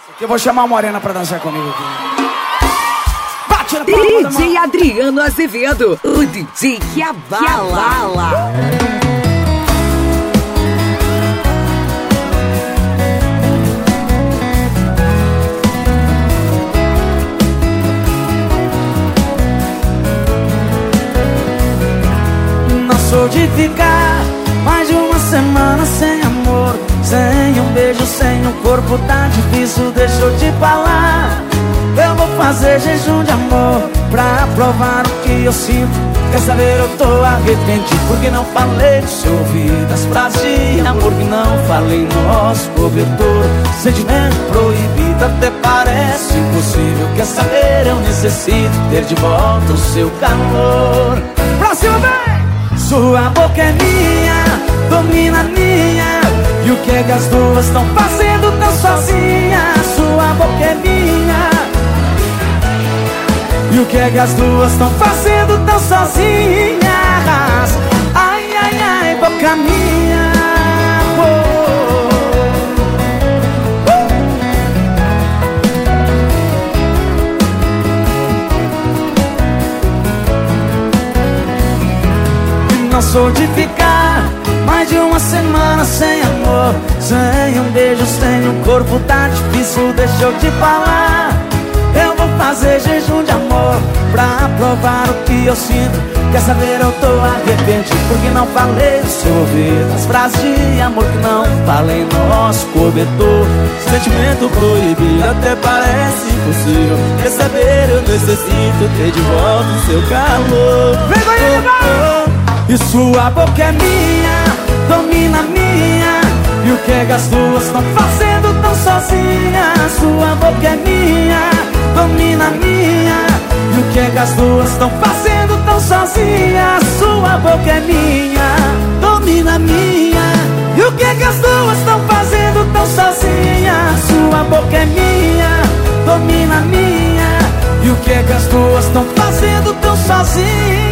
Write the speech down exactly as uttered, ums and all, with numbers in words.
Eu vou chamar a Morena pra dançar comigo aqui. Bate na D J Adriano Azevedo, o D J que abala. Não sou de ficar mais de uma semana sem amor, sem um beijo, sem um corpo, tá difícil, deixa eu te falar. Eu vou fazer jejum de amor pra provar o que eu sinto. Quer saber, eu tô arrependido porque não falei no seu ouvido as frases de amor que não falei no nosso cobertor. Sentimento proibido até parece impossível. Quer saber, eu necessito ter de volta o seu calor. Pra cima, vem! Sua boca é minha, domina a minha. E o que é que as duas estão fazendo tão sozinhas? Sua boca é minha. E o que é que as duas estão fazendo tão sozinhas? Ai, ai, ai, boca minha. Oh. Uh. Não sou de ficar mais de uma semana sem amor, sem um beijo, sem um corpo, tá difícil, deixa eu te falar. Eu vou fazer jejum de amor pra provar o que eu sinto. Quer saber, eu tô arrependido porque não falei no seu ouvido as frases de amor que não falei no nosso cobertor. Sentimento proibido até parece impossível. Quer saber, eu necessito ter de volta o seu calor. Vem, vem, vem! E sua boca é minha, domina a minha. E o que é que as duas estão fazendo tão sozinhas? Sua boca é minha, domina a minha. E o que é que as duas estão fazendo tão sozinhas? Sua boca é minha, domina a minha. E o que é que as duas estão fazendo tão sozinhas? Sua boca é minha, domina a minha. E o que é que as duas estão fazendo tão sozinhas?